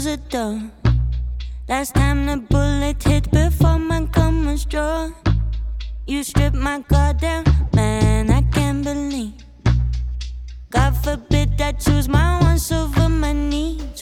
close the door. Last time the bullet hit before my gun was drawn. You stripped my guard down, man, I can't believe. God forbid I choose my wants over my needs.